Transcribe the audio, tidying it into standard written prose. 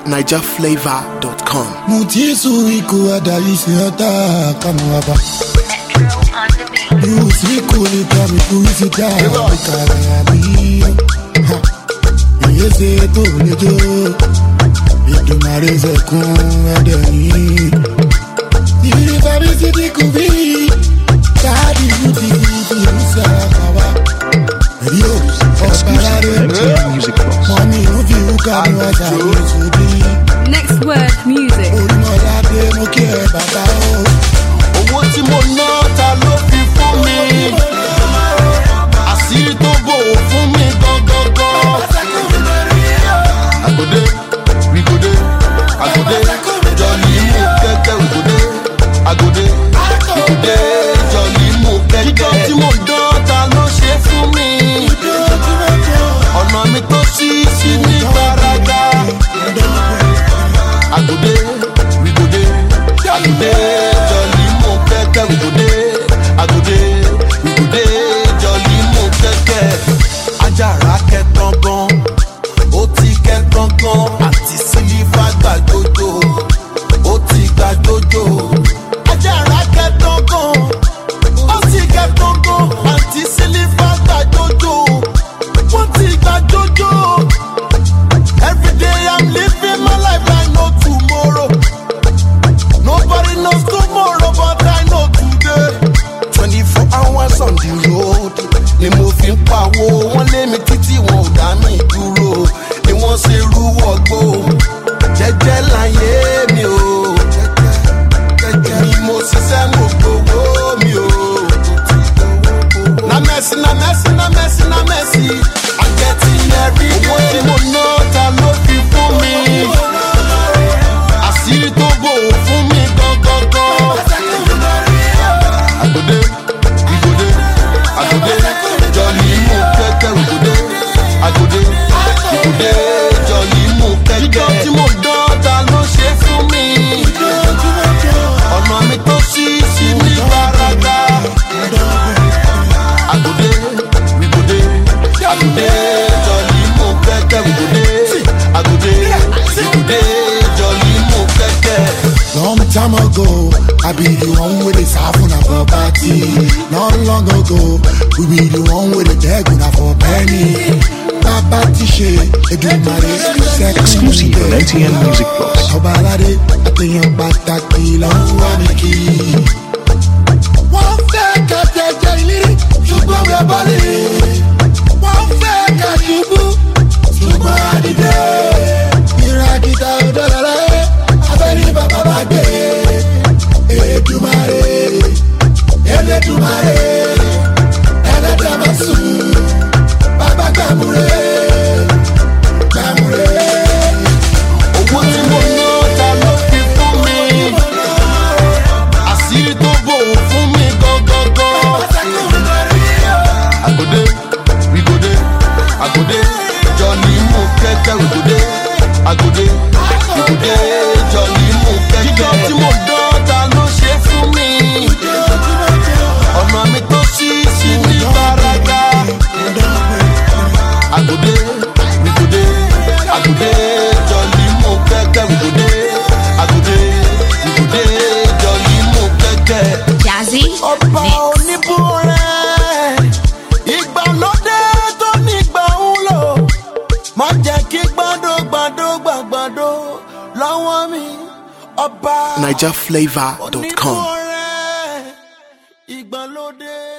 NigerFlavor.com. Mutisu iku adaisi hata kamuaba. Yusiku ni kami kuisita karabi. Yese to lejo. Idumare zekun edeyi. Diri babi sidi kubi. Tadi yuti yusa kawa. Next word music. Owó tí mo ná ta ló fi fún mi. Àṣírí tó bò fún mi gangan. Agode, we go dey. Agode, jolly mú kẹ́kẹ́ we go dey. Agode, we go dey. Jolly mú kẹ́kẹ́. Kíkọ́ tí mo dán ta ló ṣe fún mi. Ọ̀nà mi tó ṣí sí ní gbàràgà. Agode, we go dey. Agode, jolly mú kẹ́kẹ́ we go dey. Agode, we go dey. Jolly mú kẹ́kẹ́. Ajára kẹ́ gangan, ó ti kẹ́ gangan. Àti sílífà gbàgbójó, ó ti gbàgbójó. Ajára kẹ́ gangan, ó ti kẹ́ gangan. Àti sílífà gbàgbójó. Every day I'm living my life like no tomorrow. Nobody knows tomorrow, but I know today. 24 hours on the road. Ni mo fi ń pawó, wọ́n lé mi títí wọn ò dá mi dúró. Ni wọ́n ṣe rú ọgbó. Jẹ́jẹ́ láyé mi o. Èmi mo ṣiṣẹ́ mo gbowó mi o. Na mercy, na mercy, na mercy, na mercy. I'm getting every day. Owó tí mo ná ta ló fi fún mi. Àṣírí tó bò fún mi gangan. Agode, we go dey. Agode, jolly mú kẹ́kẹ́ we go dey. Agode, we go dey. Jolly mú kẹ́kẹ́. Kíkọ́ tí mo dán ta ló ṣe fún mi. Ọ̀nà mi tó ṣí sí ní gbàràgà. Agode, we go dey. Agode, jolly mú kẹ́kẹ́ we go dey. Agode, we go dey. Jolly mú kẹ́kẹ́. Long time ago, I be the one with the safuna for party. Not long ago, we be the one with the deguna for penny. Papa Tishe, Edumare, Exclusive on ATN Music Plus. Obalade, Ateyan Bataki, Langwaniki. One fake at the daily, you go your body. One fake at you, you go at the day. Mirakita, Odalala, Abeni Baba Bagbe. Edumare, Edumare, Edamasu, Baba Gamure, Gamure. Owó tí mo ná ta ló fi fún mi. Àṣírí tó bò fún mi gangan. Agode, we go dey. Agode, jolly mú kẹ́kẹ́ we go dey. Agode, we go dey. Jolly mú kẹ́kẹ́. Kíkọ́ tí mo dán ta ló ṣe fún mi. Ọ̀nà mi tó ṣí sí ní gbàràgà. Agode, we go dey. Agode, jolly mú kẹ́kẹ́ we go dey. Agode, we go dey. Jolly mú kẹ́kẹ́. Jazzy Ọba Mix. oníbúrẹ́, ìgbàlódé tó nígbà ń lò. Má jẹ́ kí gbàdó lọ́wọ́ mi. Ọba NigerFlavor.com. oníbúrẹ́, ìgbàlódé.